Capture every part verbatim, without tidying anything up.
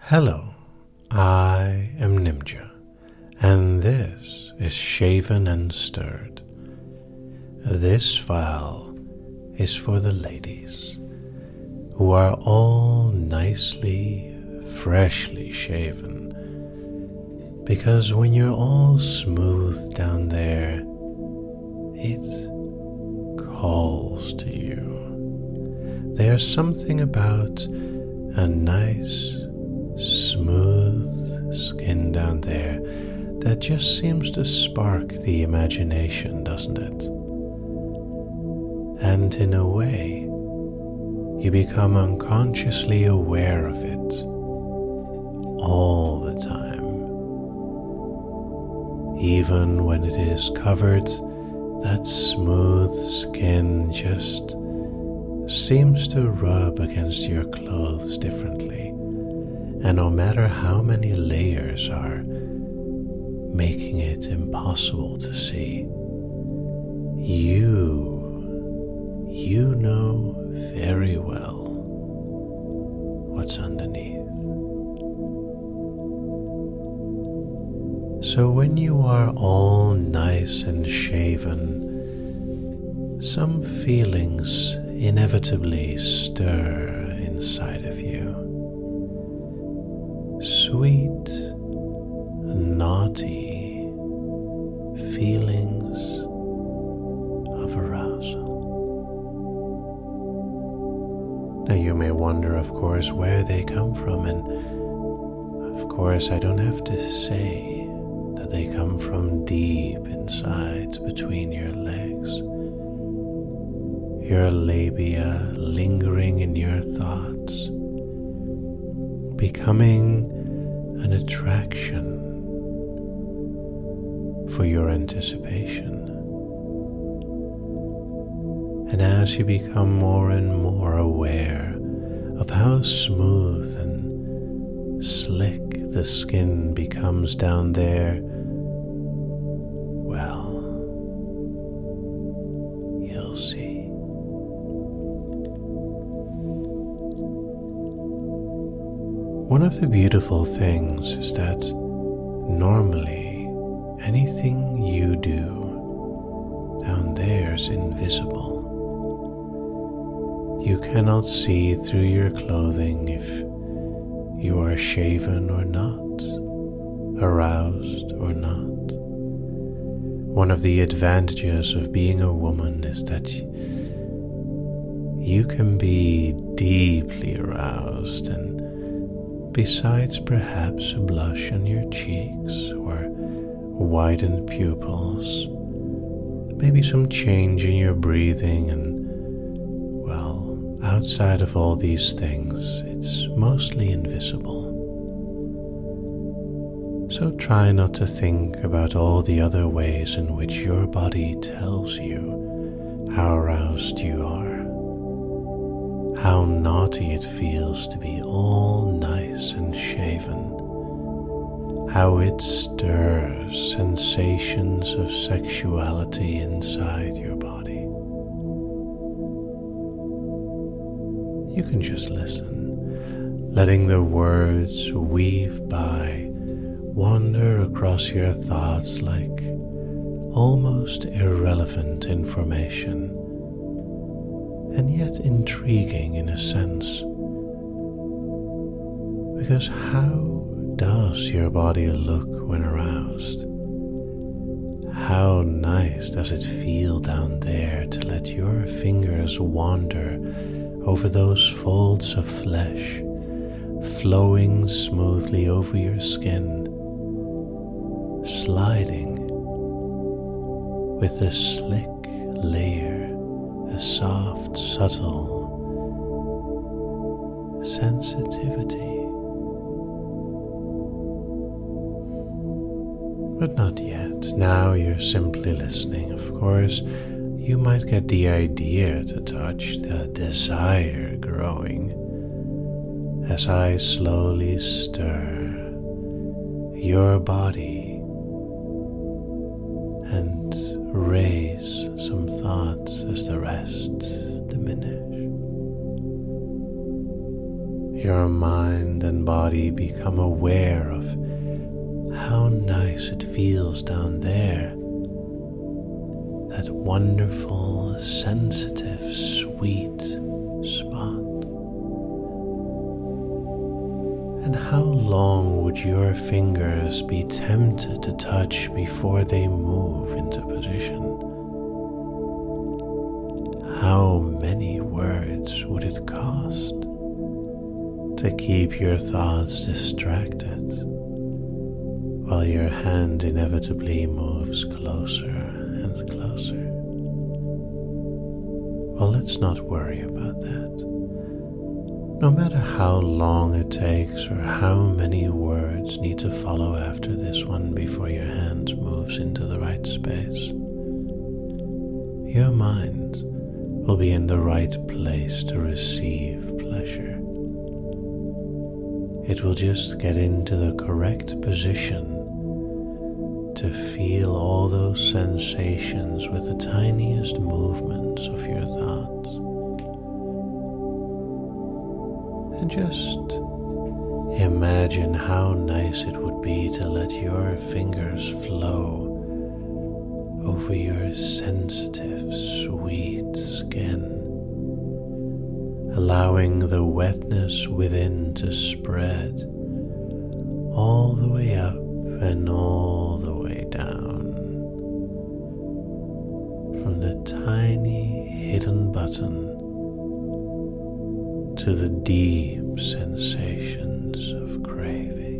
Hello, I am Nimja, and this is Shaven and Stirred. This file is for the ladies, who are all nicely, freshly shaven, because when you're all smooth down there, it calls to you. There's something about a nice, smooth skin down there that just seems to spark the imagination, doesn't it? And in a way, you become unconsciously aware of it all the time. Even when it is covered, that smooth skin just seems to rub against your clothes differently. And no matter how many layers are making it impossible to see, you, you know very well what's underneath. So when you are all nice and shaven, some feelings inevitably stir inside of you. Sweet, naughty feelings of arousal. Now you may wonder, of course, where they come from, and of course I don't have to say that they come from deep inside between your legs, your labia lingering in your thoughts, becoming an attraction for your anticipation. And as you become more and more aware of how smooth and slick the skin becomes down there, well, you'll see. One of the beautiful things is that normally anything you do down there is invisible. You cannot see through your clothing if you are shaven or not, aroused or not. One of the advantages of being a woman is that you can be deeply aroused, and besides perhaps a blush on your cheeks or widened pupils, maybe some change in your breathing, and well, outside of all these things, it's mostly invisible. So try not to think about all the other ways in which your body tells you how aroused you are. How naughty it feels to be all nice and shaven. How it stirs sensations of sexuality inside your body. You can just listen, letting the words weave by, wander across your thoughts like almost irrelevant information, and yet intriguing in a sense. Because how does your body look when aroused? How nice does it feel down there to let your fingers wander over those folds of flesh, flowing smoothly over your skin, sliding with a slick layer, a soft, subtle sensitivity. But not yet. Now you're simply listening. Of course, you might get the idea to touch, the desire growing, as I slowly stir your body and raise some thoughts as the rest diminish. Your mind and body become aware of how nice it feels down there. That wonderful, sensitive, sweet spot. And how long would your fingers be tempted to touch before they move into position? How many words would it cost to keep your thoughts distracted while your hand inevitably moves closer and closer? Well, let's not worry about that. No matter how long it takes or how many words need to follow after this one before your hand moves into the right space, your mind will be in the right place to receive pleasure. It will just get into the correct position to feel all those sensations with the tiniest movements of your thoughts. And just imagine how nice it would be to let your fingers flow over your sensitive, sweet skin, allowing the wetness within to spread all the way up and all the way down, from the tiny hidden button to the deep sensations of craving.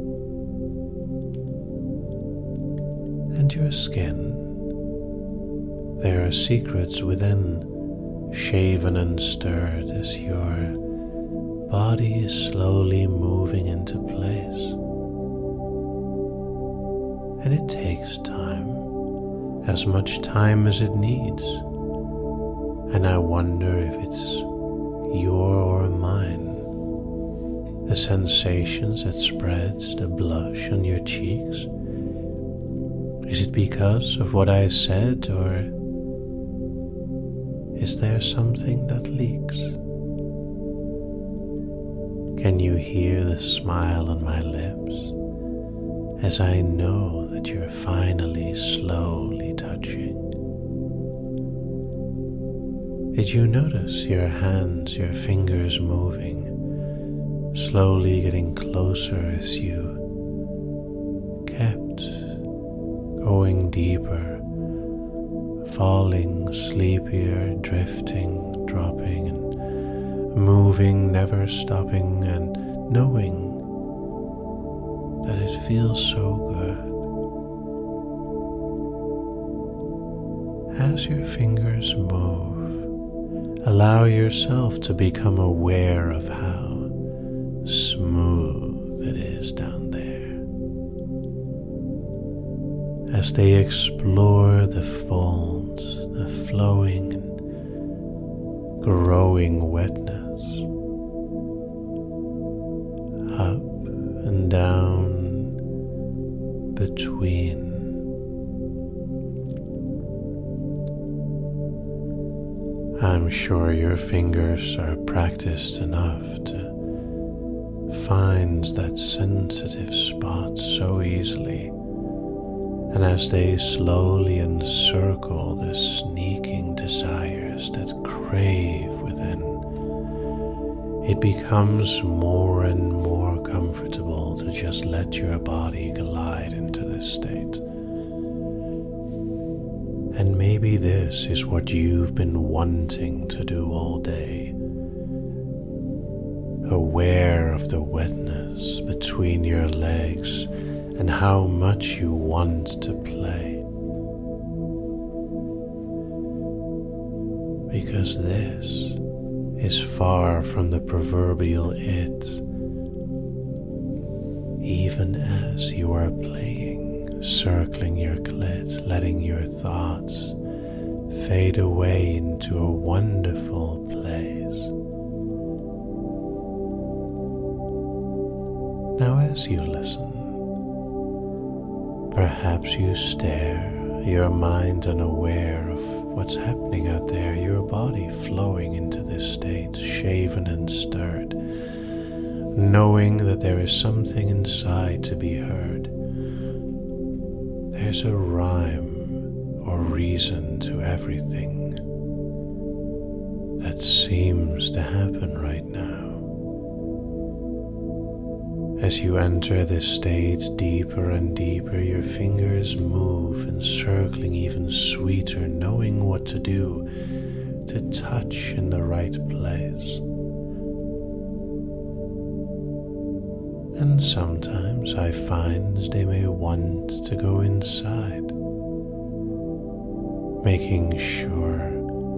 And your skin, there are secrets within, shaven and stirred as your body is slowly moving into place. And it takes time, as much time as it needs. And I wonder if it's your or mine, the sensations that spreads the blush on your cheeks. Is it because of what I said, or is there something that leaks? Can you hear the smile on my lips as I know that you're finally slowly touching? Did you notice your hands, your fingers moving, slowly getting closer as you kept going deeper, falling sleepier, drifting, dropping, and moving, never stopping, and knowing that it feels so good? As your fingers move, allow yourself to become aware of how smooth it is down there. As they explore the folds, the flowing and growing wetness, up and down, between. I'm sure your fingers are practiced enough to find that sensitive spot so easily, and as they slowly encircle the sneaking desires that crave within, it becomes more and more comfortable to just let your body glide into this state. And maybe this is what you've been wanting to do all day. Aware of the wetness between your legs and how much you want to play. Because this is far from the proverbial it, even as you are playing. Circling your clit, letting your thoughts fade away into a wonderful place. Now as you listen, perhaps you stare, your mind unaware of what's happening out there, your body flowing into this state, shaven and stirred, knowing that there is something inside to be heard. There's a rhyme or reason to everything that seems to happen right now. As you enter this state deeper and deeper, your fingers move, encircling even sweeter, knowing what to do to touch in the right place. And sometimes I find they may want to go inside, making sure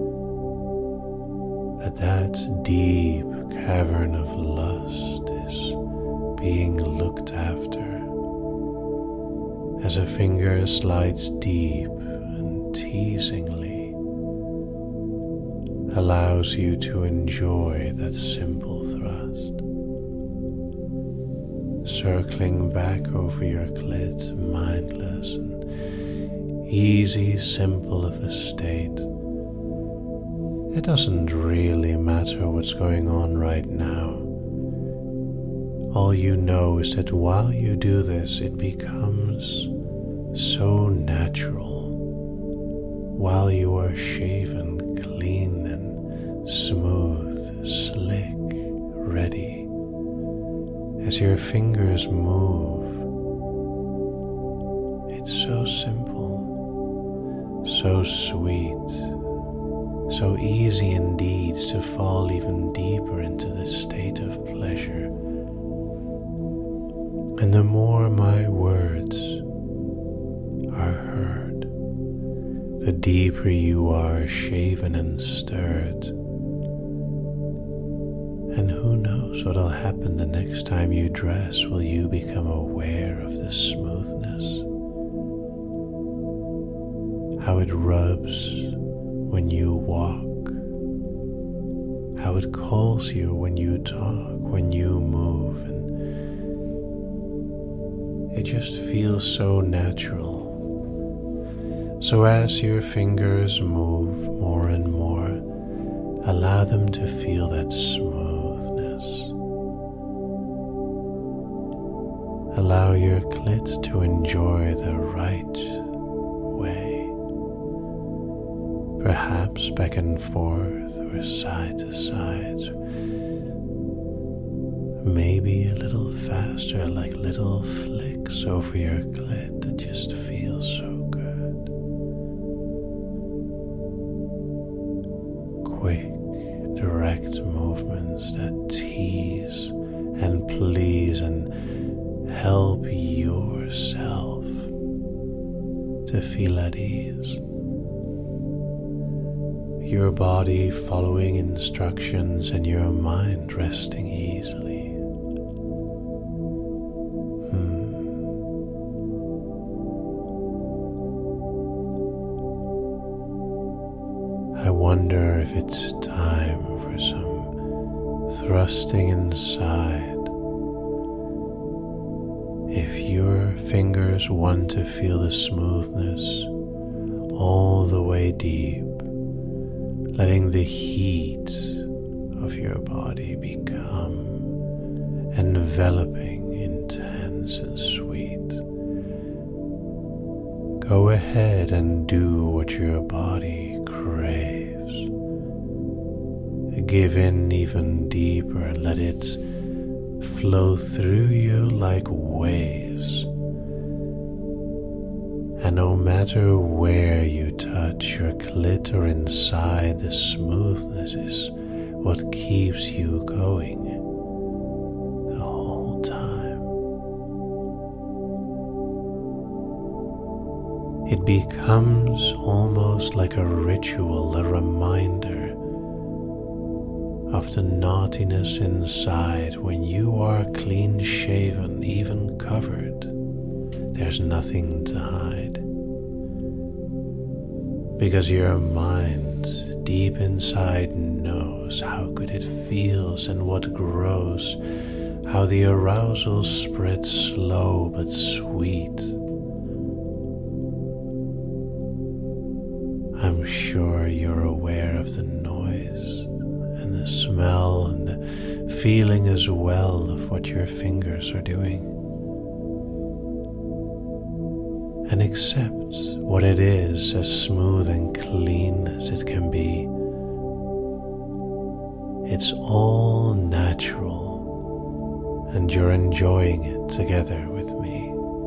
that that deep cavern of lust is being looked after as a finger slides deep and teasingly allows you to enjoy that simple thrust, circling back over your clit, mindless and easy, simple of a state. It doesn't really matter what's going on right now. All you know is that while you do this, it becomes so natural. While you are shaven, clean and smooth, slick, ready, as your fingers move, it's so simple, so sweet, so easy indeed to fall even deeper into this state of pleasure. And the more my words are heard, the deeper you are shaven and stirred. And who knows what'll happen the next time you dress? Will you become aware of the smoothness? How it rubs when you walk, how it calls you when you talk, when you move, and it just feels so natural. So as your fingers move more and more, allow them to feel that smoothness. Allow your clit to enjoy the right way. Perhaps back and forth or side to side. Maybe a little faster, like little flicks over your clit that just feels so good. Quick, direct movements that tease and please and help yourself to feel at ease. Your body following instructions and your mind resting easily. I wonder if it's time for some thrusting inside. If your fingers want to feel the smoothness all the way deep, letting the heat of your body become enveloping, intense and sweet. Go ahead and do what your body craves. Give in even deeper and let it flow through you like waves. And no matter where you touch your clit or inside, the smoothness is what keeps you going the whole time. It becomes almost like a ritual, a reminder of the naughtiness inside. When you are clean shaven, even covered, there's nothing to hide. Because your mind deep inside knows how good it feels and what grows, how the arousal spreads slow but sweet. I'm sure you're aware of the noise and the smell and the feeling as well of what your fingers are doing, and accept what it is as smooth and clean as it can be. It's all natural, and you're enjoying it together with me.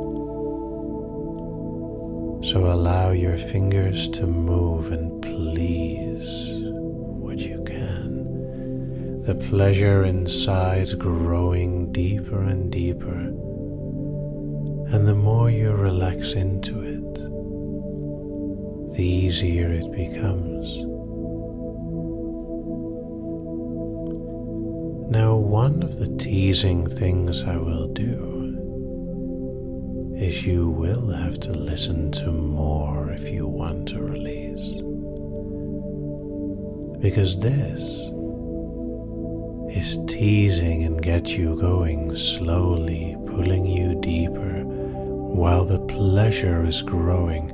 So allow your fingers to move and please what you can. The pleasure inside growing deeper and deeper, and the more you relax into it, the easier it becomes. Now, one of the teasing things I will do is you will have to listen to more if you want to release. Because this is teasing and get you going slowly, pulling you deeper while the pleasure is growing,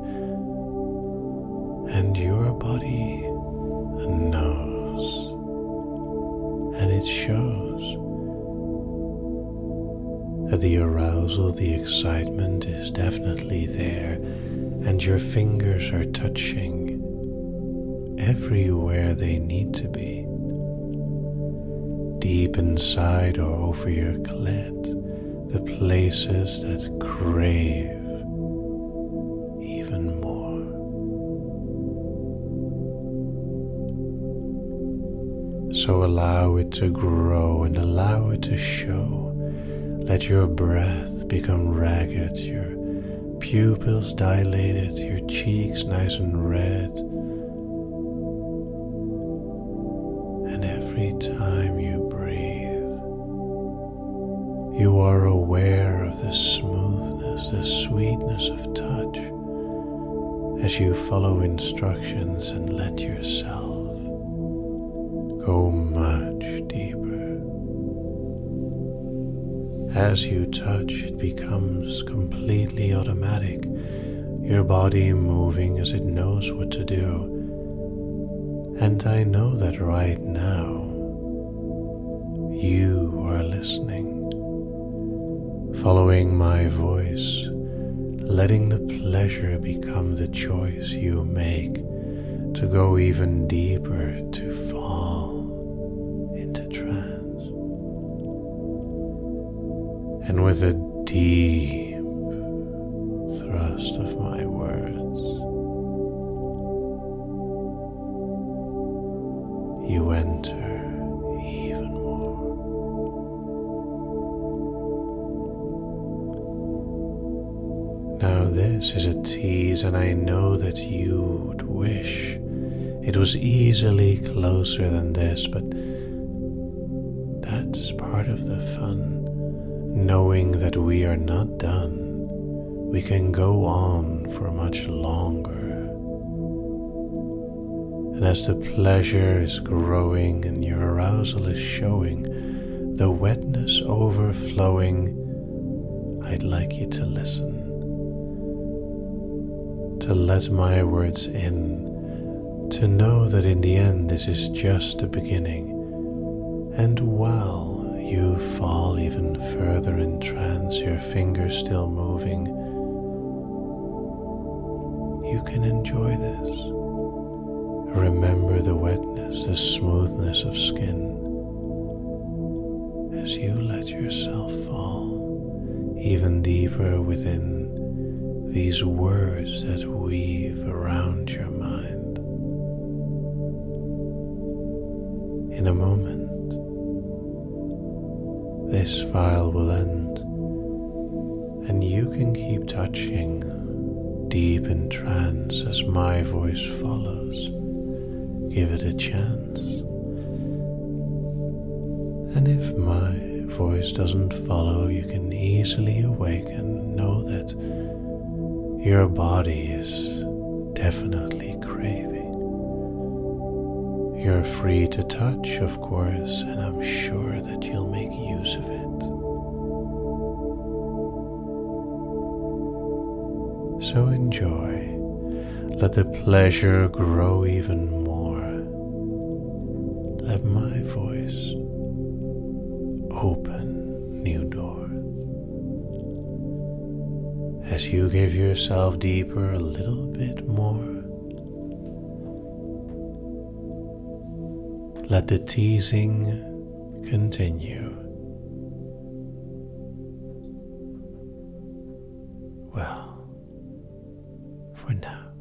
and your body knows, and it shows that the arousal, the excitement is definitely there, and your fingers are touching everywhere they need to be. Deep inside or over your clit, the places that crave even more. So allow it to grow and allow it to show. Let your breath become ragged, your pupils dilated, your cheeks nice and red. And every time you breathe, you are aware of the smoothness, the sweetness of touch as you follow instructions and let yourself go much deeper. As you touch, it becomes completely automatic, your body moving as it knows what to do. And I know that right now, you are listening, following my voice, letting the pleasure become the choice you make to go even deeper, to fall into trance. And with a deep thrust of my words, you enter even more. Now this is a tease, and I know that you would wish it was easily closer than this, but that's part of the fun. Knowing that we are not done, we can go on for much longer. And as the pleasure is growing and your arousal is showing, the wetness overflowing, I'd like you to listen, to let my words in, to know that in the end this is just the beginning. And while you fall even further in trance, your fingers still moving, you can enjoy this. Remember the wetness, the smoothness of skin as you let yourself fall even deeper within these words that weave around your mind. In a moment, this file will end, and you can keep touching deep in trance as my voice follows. Give it a chance. And if my voice doesn't follow, you can easily awaken. Know that your body is definitely craving. You're free to touch, of course, and I'm sure that you'll make use of it. So enjoy. Let the pleasure grow even more. Let my voice as you give yourself deeper a little bit more. Let the teasing continue. Well, for now.